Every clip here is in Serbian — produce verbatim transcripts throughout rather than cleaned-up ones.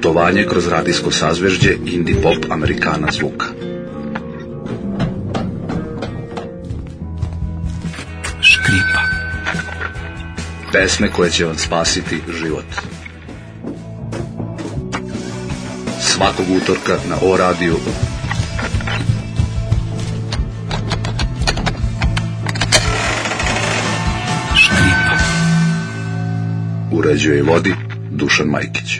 Putovanje kroz radijsko sazvežđe indie pop Amerikana zvuka. Škripa. Pesme koje će vam spasiti život. Svakog utorka na O radiju. Škripa. Uređuje i vodi Dušan Majkić.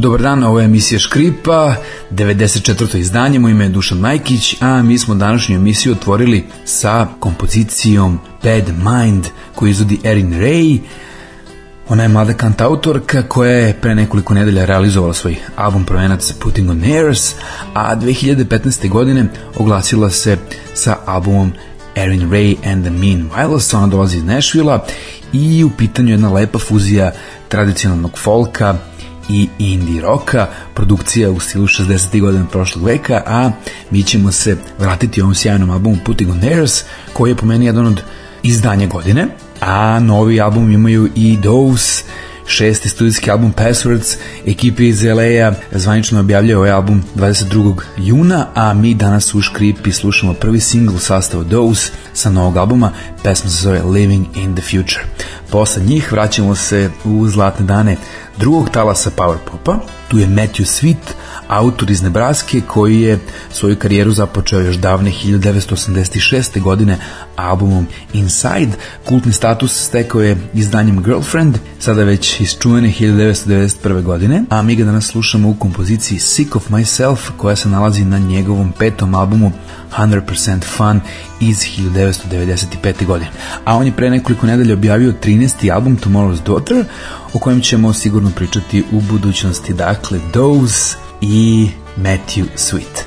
Dobar dan, ovo je emisija Škripa, devedeset četvrto izdanje, moje ime je Dušan Majkić, a mi smo današnju emisiju otvorili sa kompozicijom Bad Mind koju izvodi Erin Ray. Ona je mlada kantautorka koja je pre nekoliko nedelja realizovala svoj album prvenac Putting on Airs, a dve hiljade petnaeste. godine oglasila se sa albumom Erin Ray and the Meanwhiles. Ona dolazi iz Nashvilla i u pitanju je jedna lepa fuzija tradicionalnog folka i indie roka, produkcija u stilu šezdesetih godina prošlog veka, a mi ćemo se vratiti ovom sjajnom albumu Putting on Airs, koji je po meni jedan od izdanja godine, a novi album imaju i Dose, šesti studijski album Passwords, ekipe iz L A-a zvanično objavljaju ovaj album dvadeset drugog juna, a mi danas u Škripi slušamo prvi singl sastava Dose sa novog albuma, pesma se zove Living in the Future. Posle njih vraćamo se u zlatne dane drugog talasa power popa. Tu je Matthew Sweet, autor iz Nebraske koji je svoju karijeru započeo još davne hiljadu devetsto osamdeset šeste. godine albumom Inside. Kultni status stekao je izdanjem Girlfriend, sada već isčuvene hiljadu devetsto devedeset prve. godine, a mi ga danas slušamo u kompoziciji Sick of Myself koja se nalazi na njegovom petom albumu sto posto Fun iz hiljadu devetsto devedeset pete. godine. A on je pre nekoliko nedelja objavio trinaesti album Tomorrow's Daughter, o kojem ćemo sigurno pričati u budućnosti. Dakle, Dose i Matthew Sweet.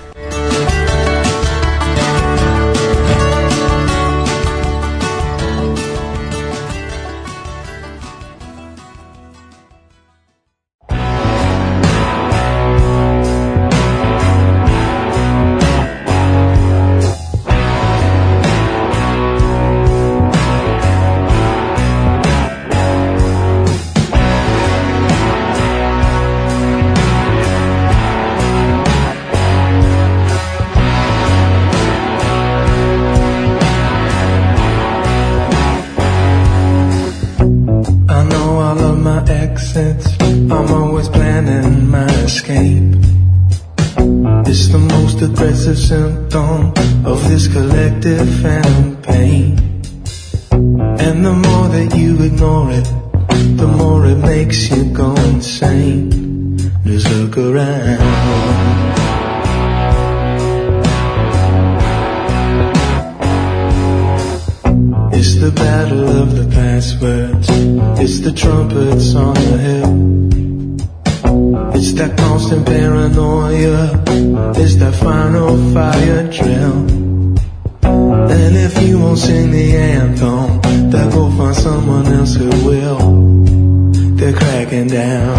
I'm always planning my escape. It's the most aggressive symptom of this collective phantom pain. And the more that you ignore it, the more it makes you go insane. Just look around. It's the battle of the passwords. It's the trumpets on the hill. It's that constant paranoia. It's that final fire drill. And if you won't sing the anthem, they'll go find someone else who will. They're cracking down.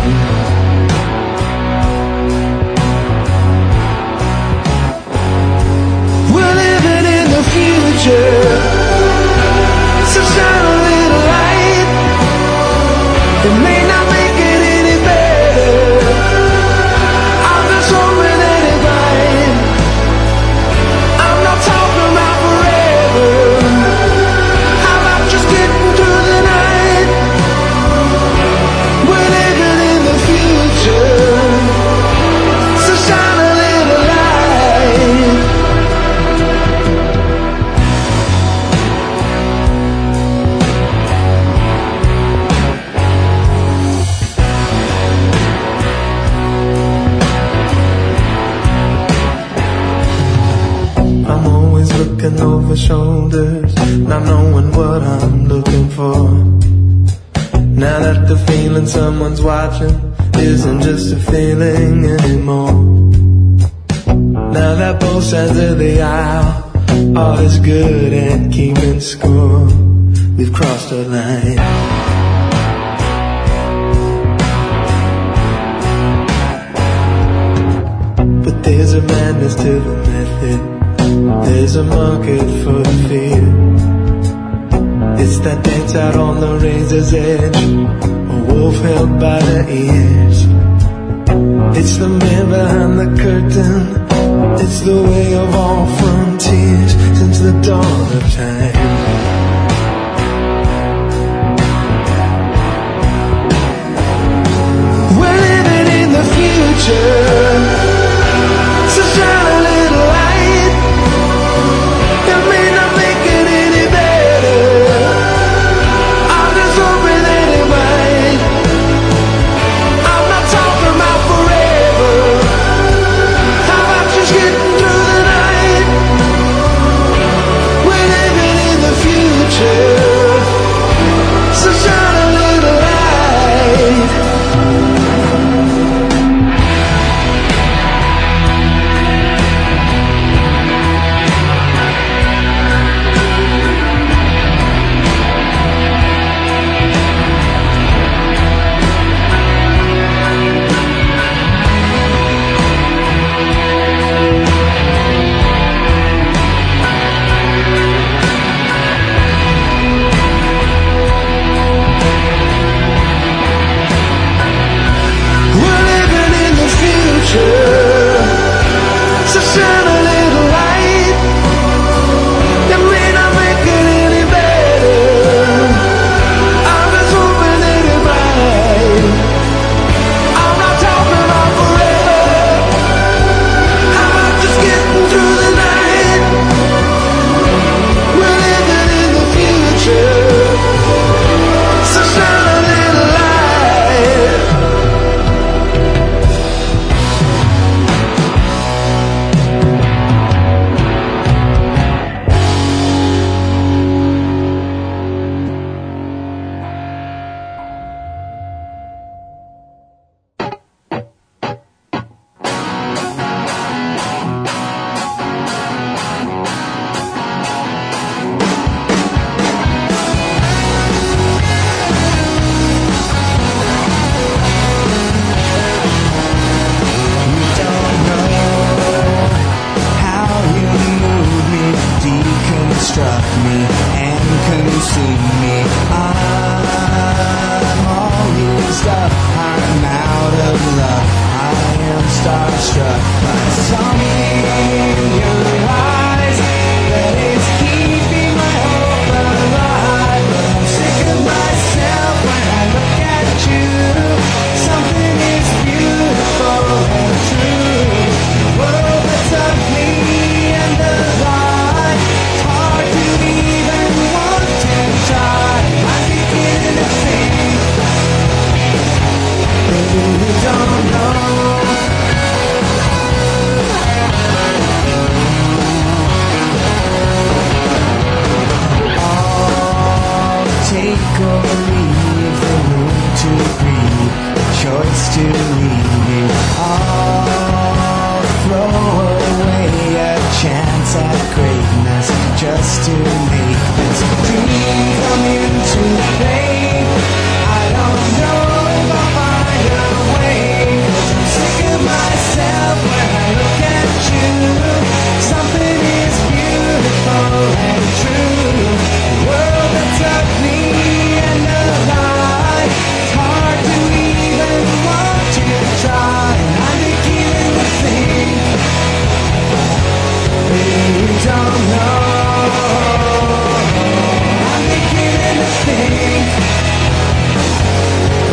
We're living in the future. So shine a little light. It may not make it any better. I'm just hoping that it's right. I'm not talking about forever. How about just getting through the night? We're living in the future. So shine a little light. Looking over shoulders, not knowing what I'm looking for. Now that the feeling someone's watching isn't just a feeling anymore. Now that both sides of the aisle are as good at keeping score. We've crossed a line. But there's a madness to the method. There's a market for the fear. It's that dance out on the razor's edge, a wolf held by the ears. It's the man behind the curtain. It's the way of all frontiers since the dawn of time. We're living in the future. So shine a little light. It may not make it any better. I'm just hoping that it might. I'm not talking about forever.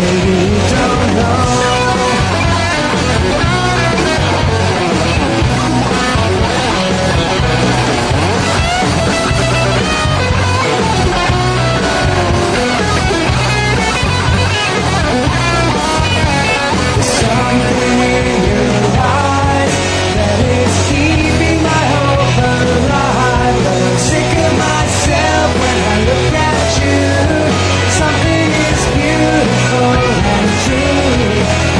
you don't know. There's something in your eyes that is keeping my hope alive. But I'm sick of myself when I look at you. Something is beautiful and true.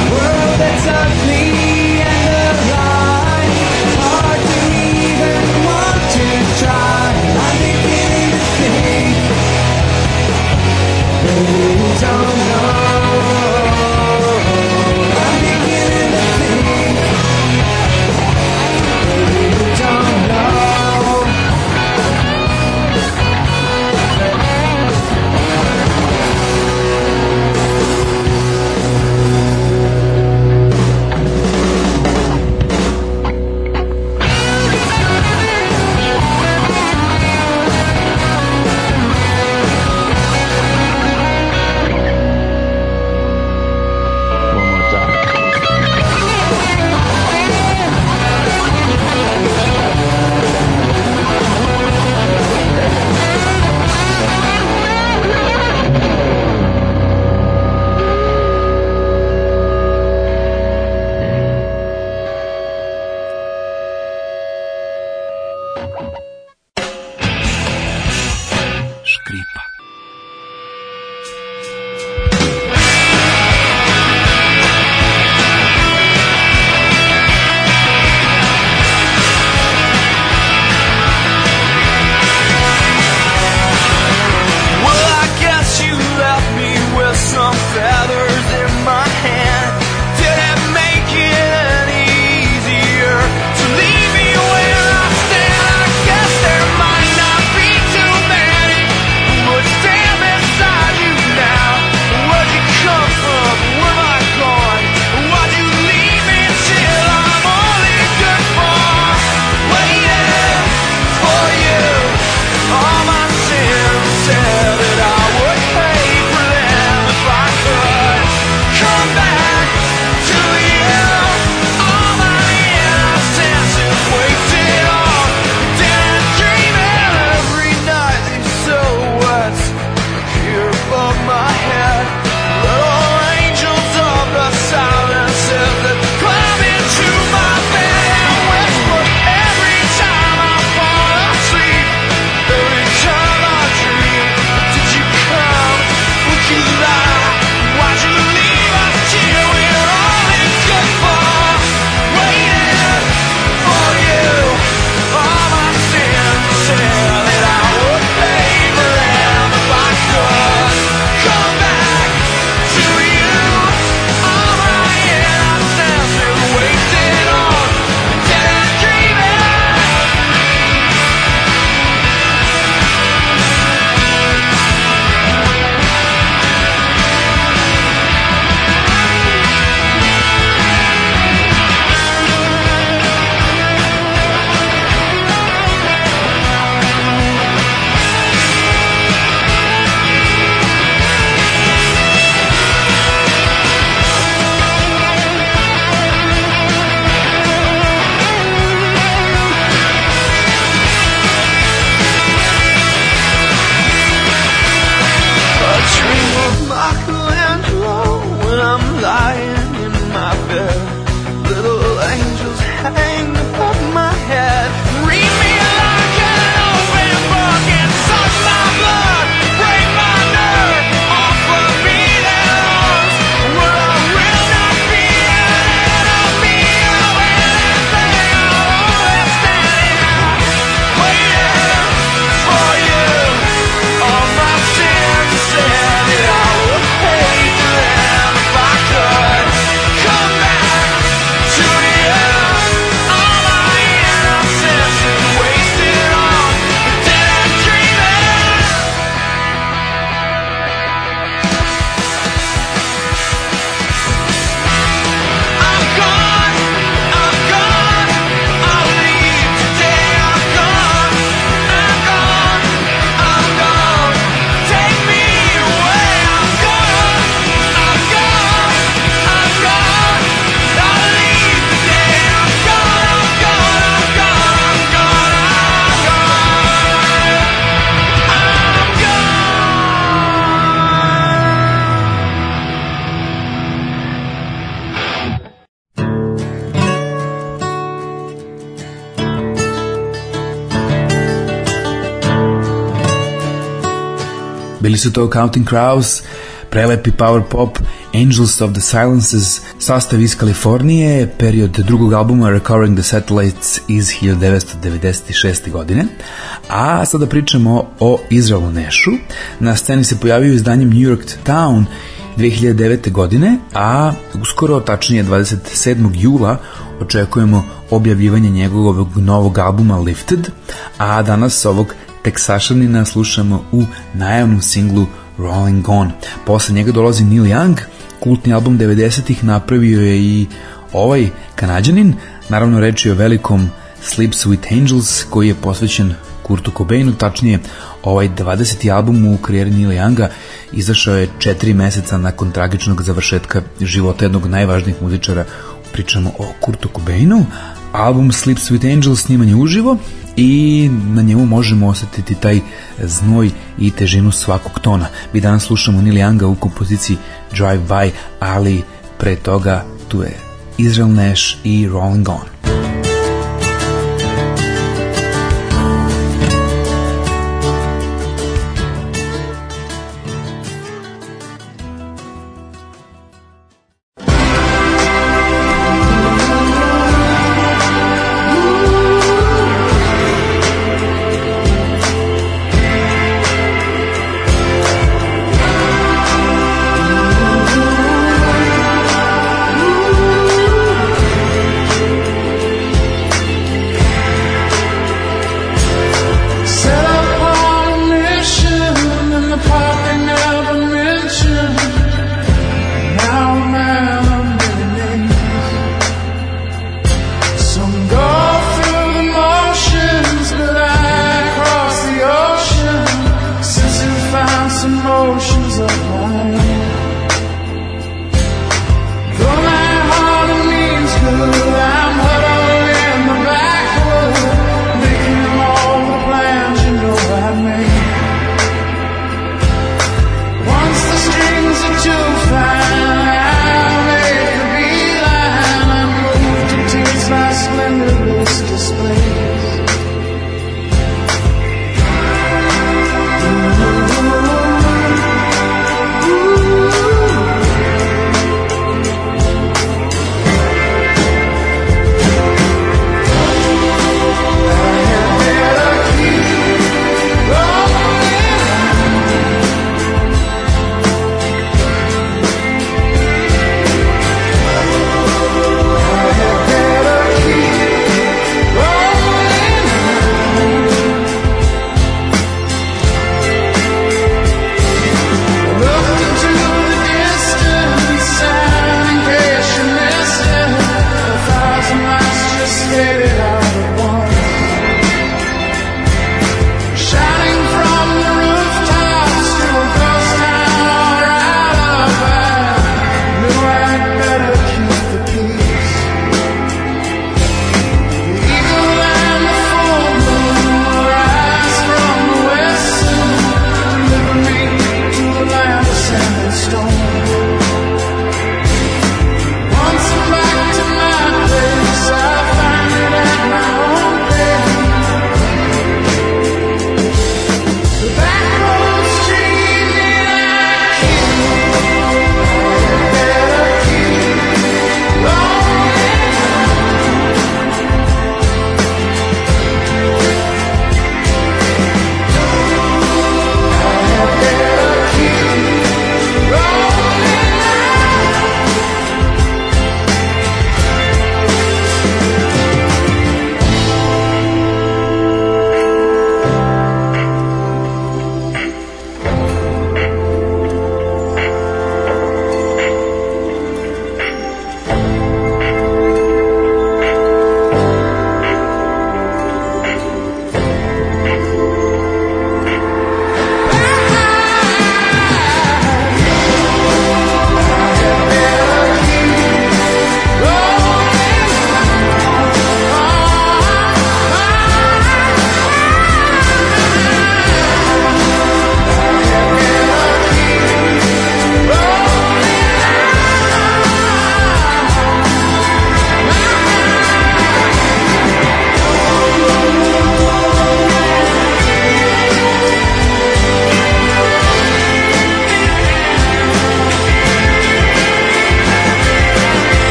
Bili su to Counting Crows, prelepi power pop Angels of the Silences, sastav iz Kalifornije, period drugog albuma Recovering the Satellites iz hiljadu devetsto devedeset šeste. godine. A sada pričamo o Israelu Nashu. Na sceni se pojavio izdanjem New York Town dve hiljade devete. godine, a uskoro, tačnije dvadeset sedmog jula, očekujemo objavljivanje njegovog novog albuma Lifted, a danas ovog Teksašanina slušamo u najavnom singlu Rolling On. Posle njega dolazi Neil Young, kultni album devedesetih napravio je i ovaj Kanađanin, naravno reč je o velikom Sleeps with Angels koji je posvećen Kurtu Cobainu, tačnije ovaj dvadeseti album u karijeri Neila Younga izašao je četiri meseca nakon tragičnog završetka života jednog najvažnijih muzičara, pričamo o Kurtu Cobainu. Album Sleeps with Angels sniman je uživo i na njemu možemo osjetiti taj znoj i težinu svakog tona. Mi danas slušamo Neil Younga u kompoziciji Drive By, ali pre toga tu je Israel Nash i Rolling On.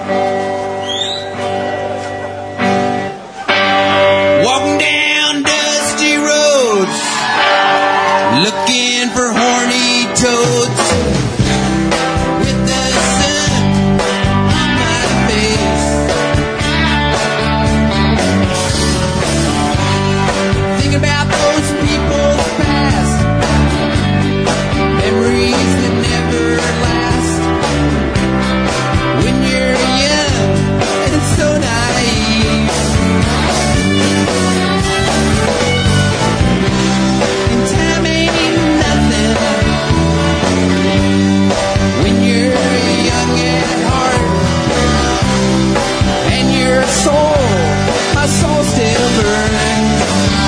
Walking down dusty roads, looking for horny toads. With the sun on my face, think about those people's past, memories that never last. When you're young and so naive, and time ain't nothing. When you're young at heart, and your soul, my soul still burns.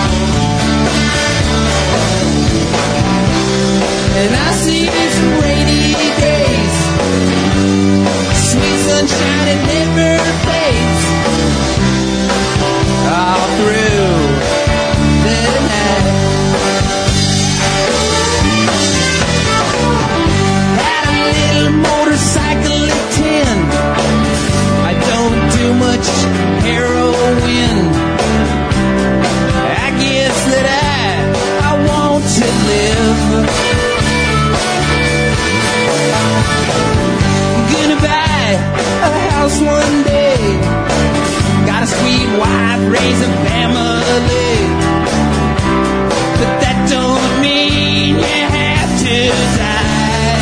And I see some rainy days, sweet sunshine it never fades, all through the night. Had a little motorcycle at ten, I don't do much heroin. I guess that I, I want to live. Gonna buy a house one day, got a sweet wife, raise a family, but that don't mean you have to die.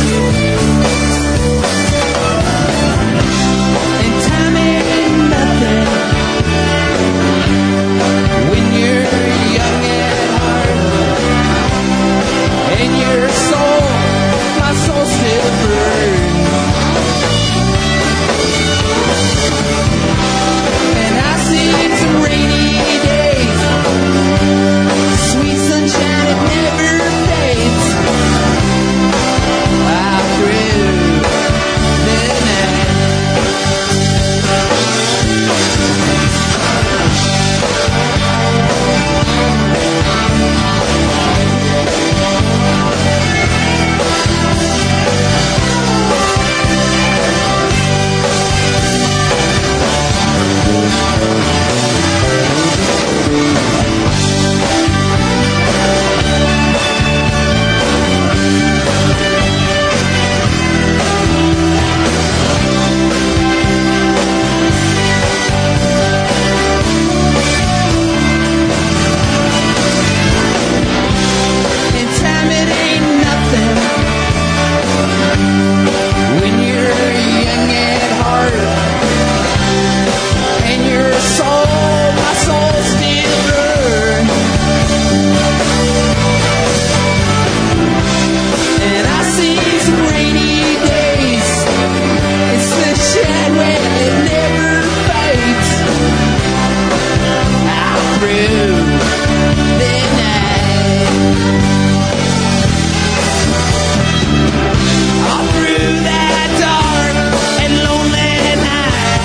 And time ain't nothing when you're young at heart, and your soul, my soul still burns. And I see some rainy days, sweet sunshine it never fades, all through the night. And time it ain't nothing when you're young at heart, and your soul, my soul still burns. And I see some rainy days, it's sunshine when it never fades, out through the night, all through that dark and lonely night.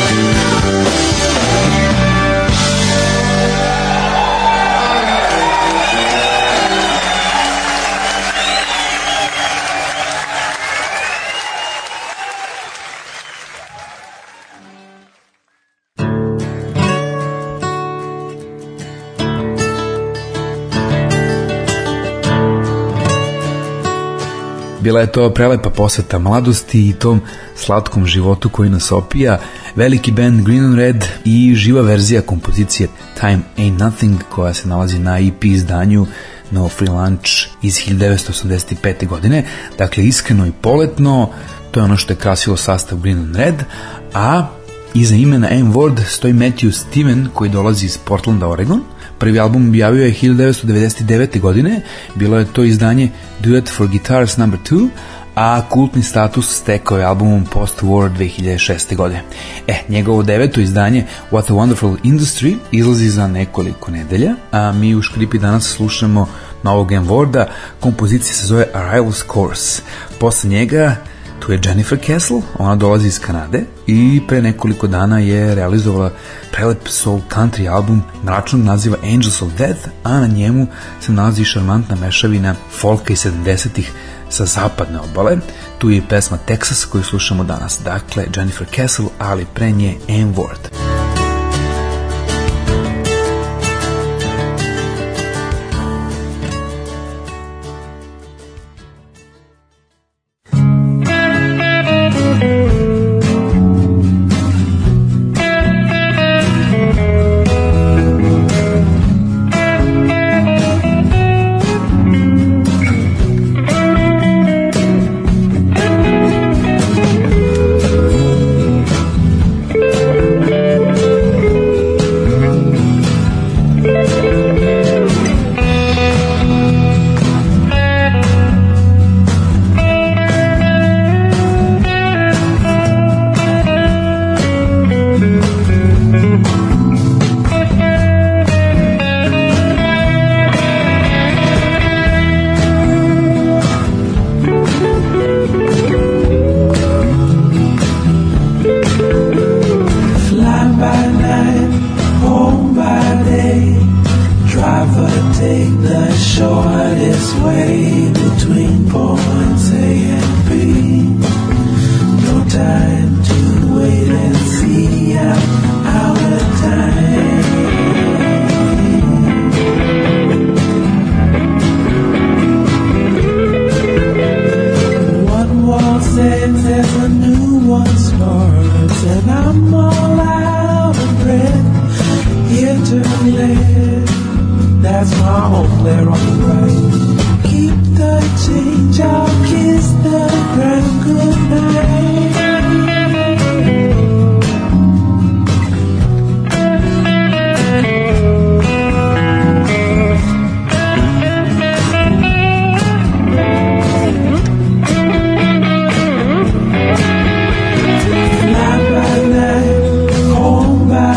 Bila je to prelepa posveta mladosti i tom slatkom životu koji nas opija. Veliki band Green on Red i živa verzija kompozicije Time Ain't Nothing koja se nalazi na E P izdanju No Free Lunch iz hiljadu devetsto osamdeset pete. godine. Dakle, iskreno i poletno, to je ono što je krasilo sastav Green on Red, a iza imena M-Word stoji Matthew Steven koji dolazi iz Portlanda, Oregon. Prvi album objavio je hiljadu devetsto devedeset devete. godine, bilo je to izdanje Duet for Guitars number two, a kultni status stekao je albumom Post-War dve hiljade šeste. godine. E, njegovo deveto izdanje What a Wonderful Industry izlazi za nekoliko nedelja, a mi u Škripi danas slušamo novog M-Worda, kompozicija se zove Arrival's Course. Posle njega Tu je Jennifer Castle, ona dolazi iz Kanade i pre nekoliko dana je realizovala prelep soul country album mračnog naziva Angels of Death, a na njemu se nalazi šarmantna mešavina folka iz sedamdesetih sa zapadne obale. Tu je pesma Texas koju slušamo danas. Dakle, Jennifer Castle, ali pre nje N-Word.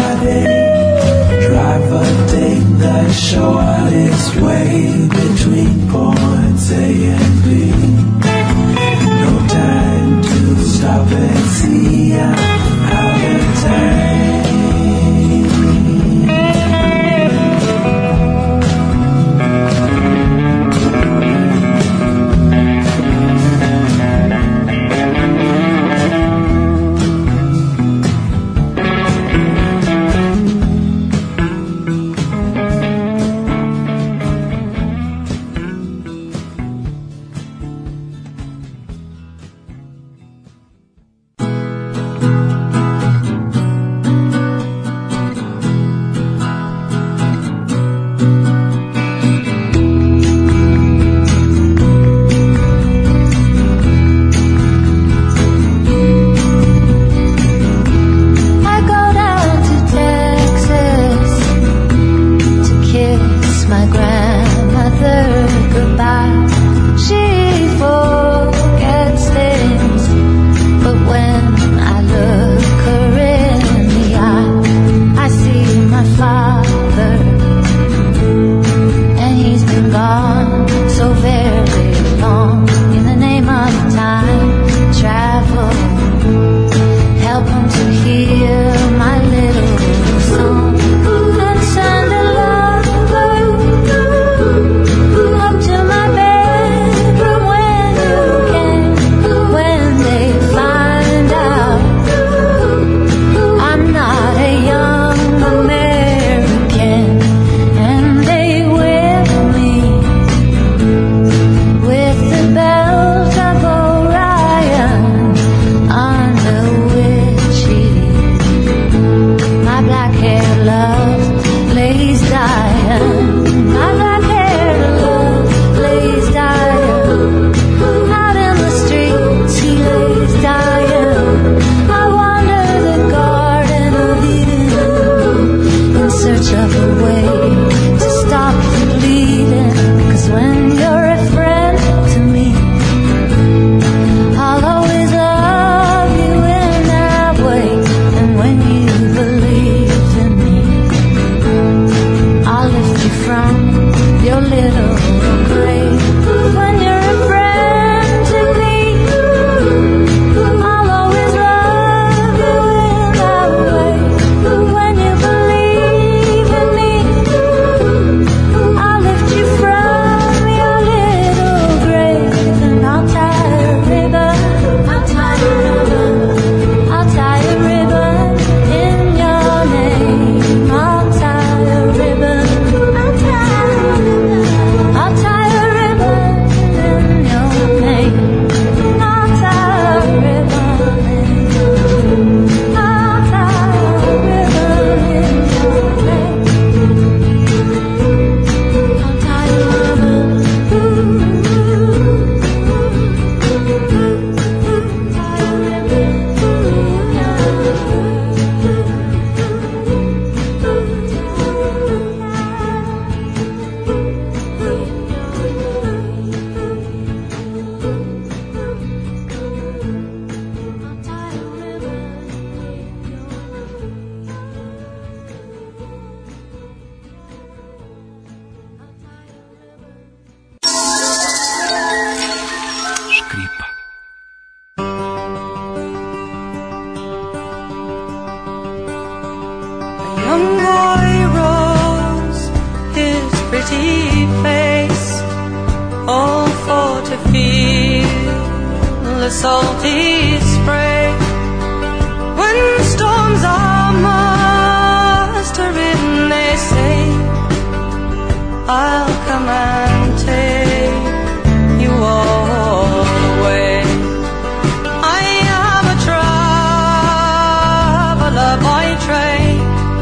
Shortest way between young boy rose his pretty face, all for to feel the salty spray. When storms are mustering, they say, I'll come and take you all away. I am a traveler by train.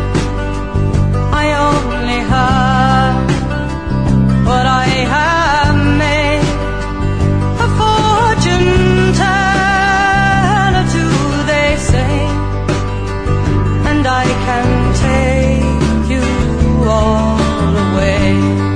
I only have what I have made. A fortune teller too, they say, and I can take you all away.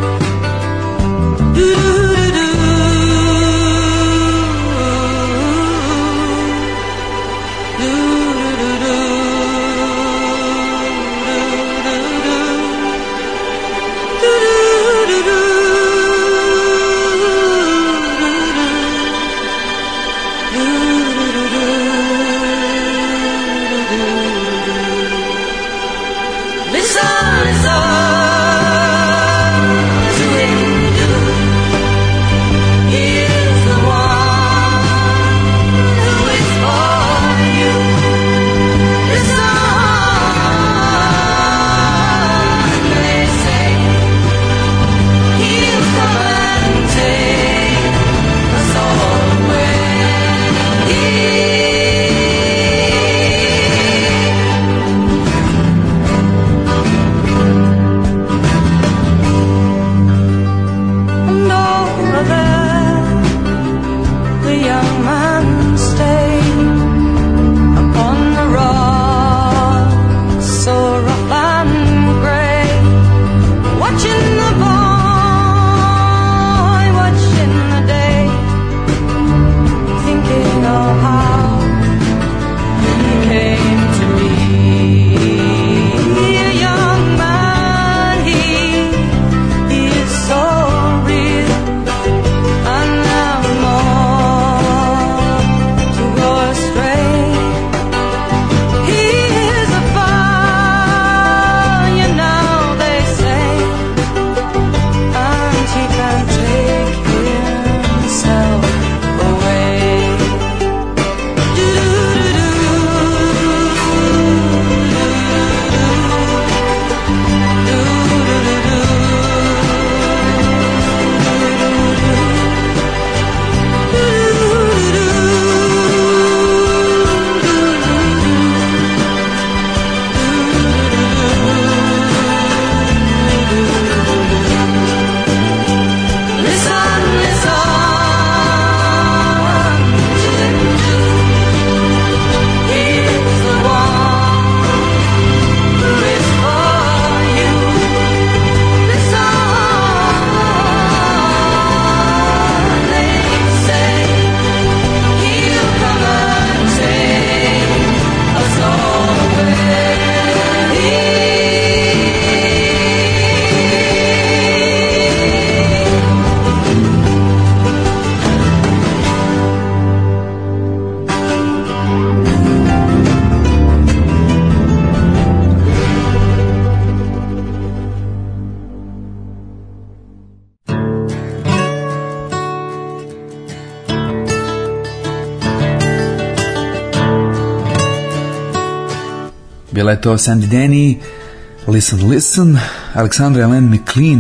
Bila je to Sandy Denny, Listen, Listen, Alexandra Ellen McLean,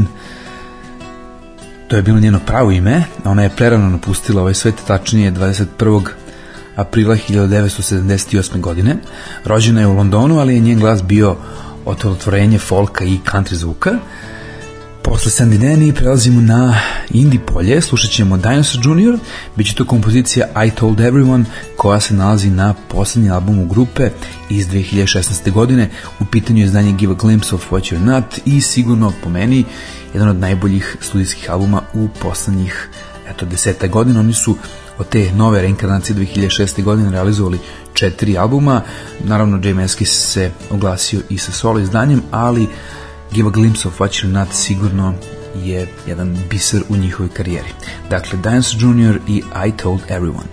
to je bilo njeno pravo ime, ona je prerano napustila ovaj svet, tačnije dvadeset prvog aprila hiljadu devetsto sedamdeset osme. godine. Rođena je u Londonu, ali je njen glas bio otelotvorenje folka i country zvuka. Posle Sandy Denny prelazimo na indie polje, slušat ćemo Dinosaur junior, bit će to kompozicija I Told Everyone, koja se nalazi na poslednjem albumu grupe iz dve hiljade šesnaeste. godine. U pitanju je izdanje Give a Glimpse of What You're Not i sigurno po meni jedan od najboljih studijskih albuma u poslednjih eto, deseta godina. Oni su od te nove reinkarnacije dve hiljade šeste. godine realizovali četiri albuma. Naravno, Jay Maskis se oglasio i sa solo izdanjem, ali Give a Glimpse of What You're Not sigurno je jedan biser u njihovoj karijeri. Dakle, Dinosaur junior i I Told Everyone.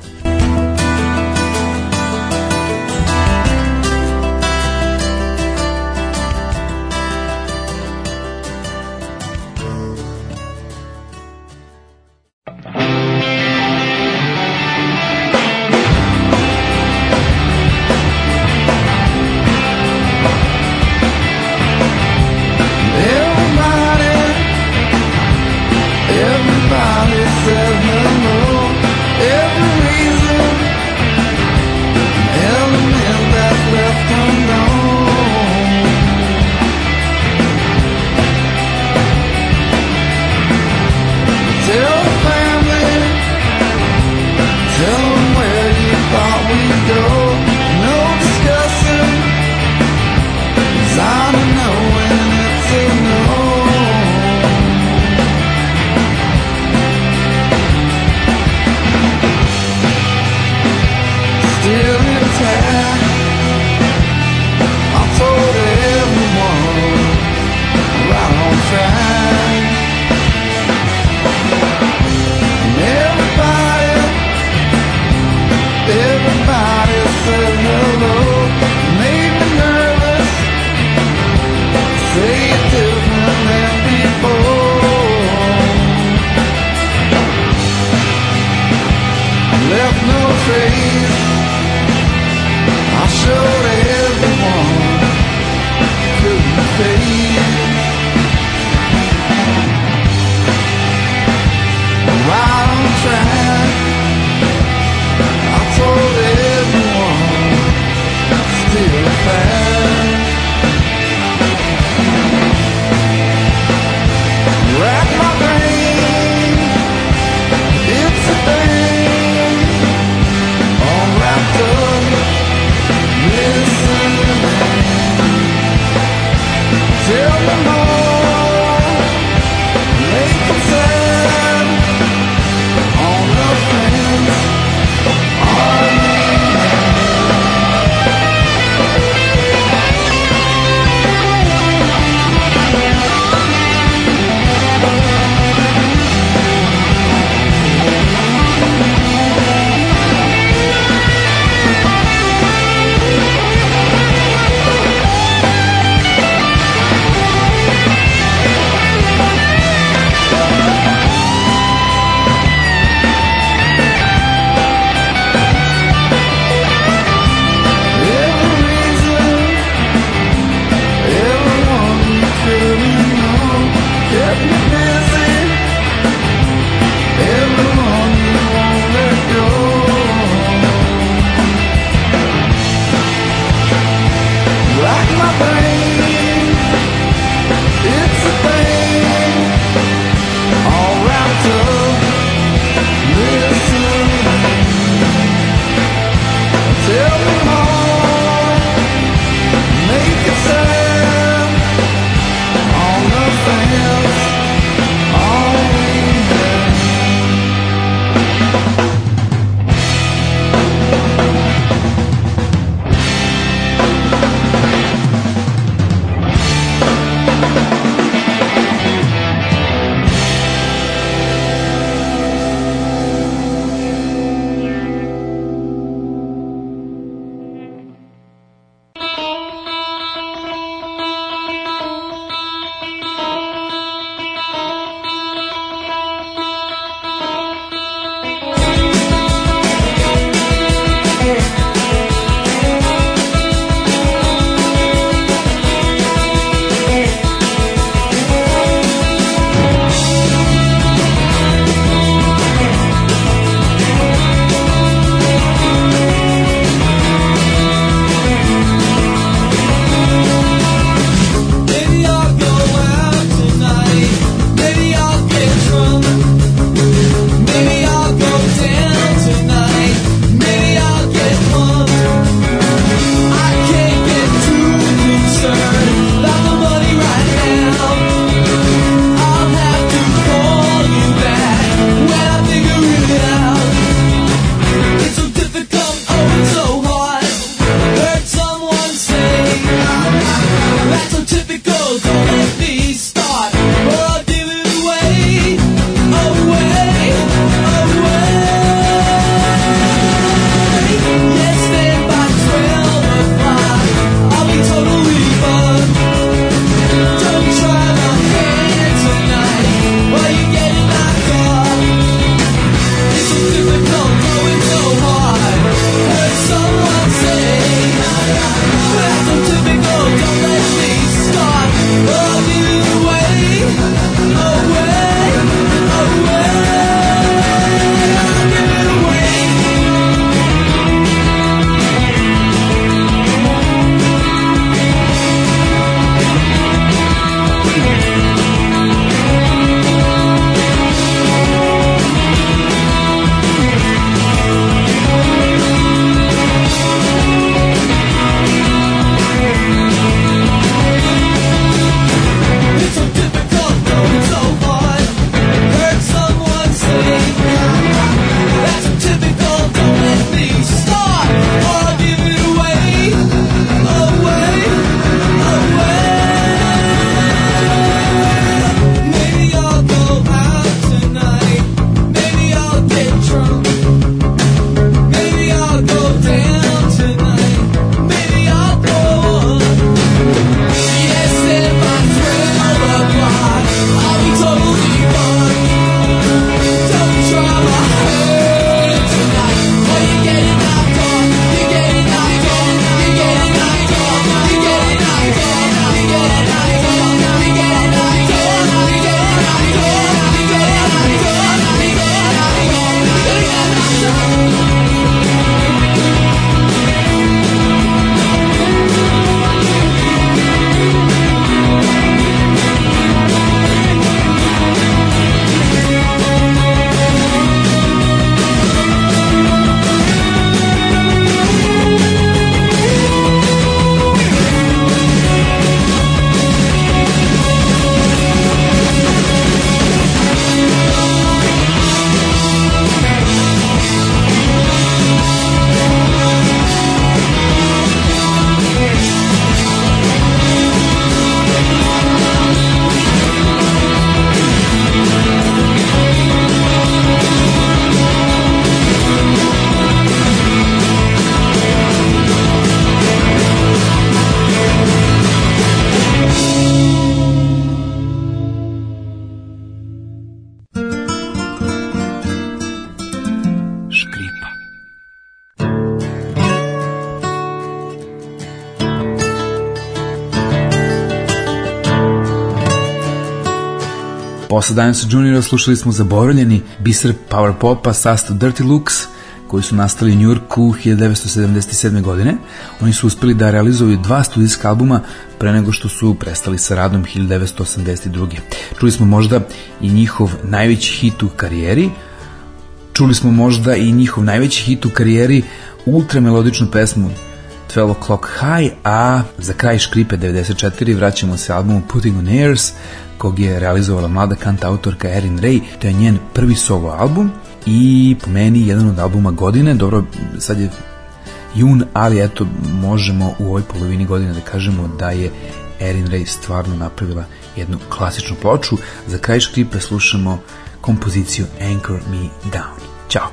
Posle Dinosaur juniora slušali smo zaboravljeni biser power popa sastav Dirty Looks, koji su nastali u Njujorku hiljadu devetsto sedamdeset sedme. godine. Oni su uspeli da realizuju dva studijska albuma pre nego što su prestali sa radom hiljadu devetsto osamdeset druge. Čuli smo možda i njihov najveći hit u karijeri, čuli smo možda i njihov najveći hit u karijeri, ultramelodičnu pesmu twelve o'clock High, a za kraj škripe devedeset četiri vraćamo se albumu Putting on Airs, kog je realizovala mlada kantautorka Erin Ray. To je njen prvi solo album i po meni jedan od albuma godine. Dobro, sad je jun, ali eto, možemo u ovoj polovini godine da kažemo da je Erin Ray stvarno napravila jednu klasičnu ploču. Za kraj škripe slušamo kompoziciju Anchor Me Down. Ćao!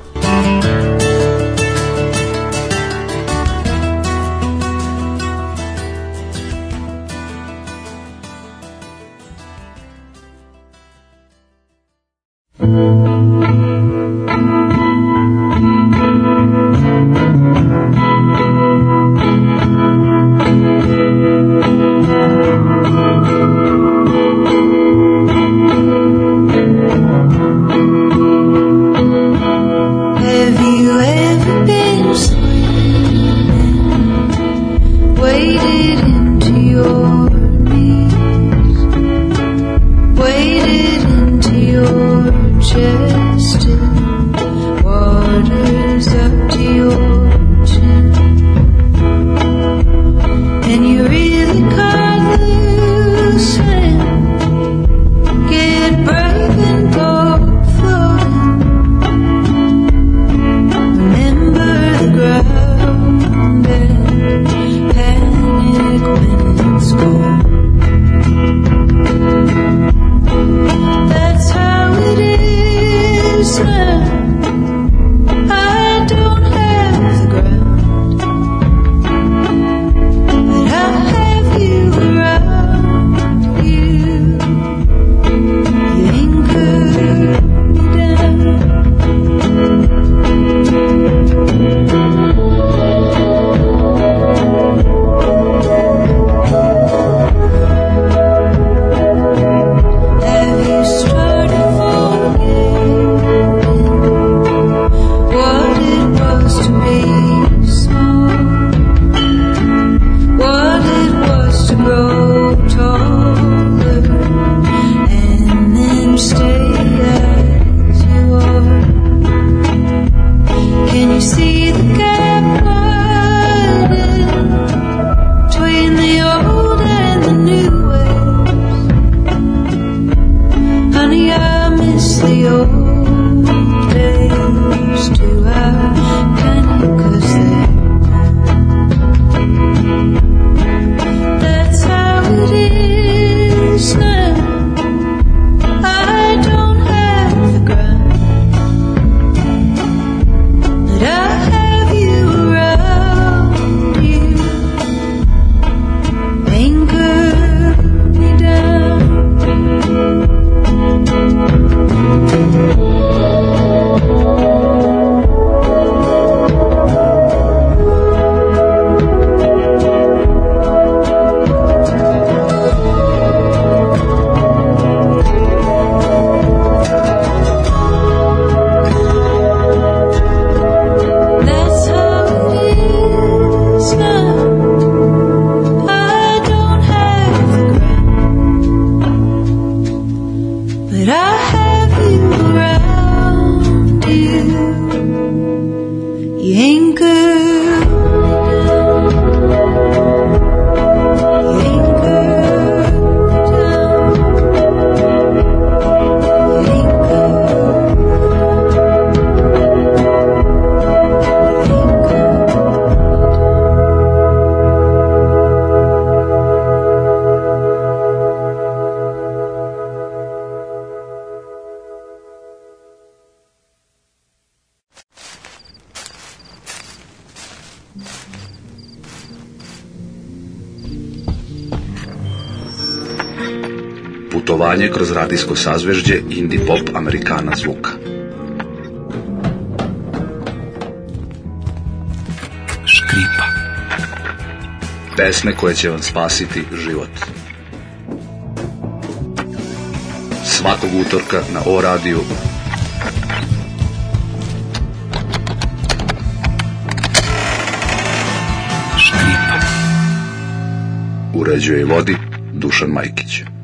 Putovanje kroz radijsko sazvežđe indie pop Amerikana zvuka. Škripa. Pesme koje će vam spasiti život. svakog utorka na O radiju. Škripa. Uređuje i vodi Dušan Majkić.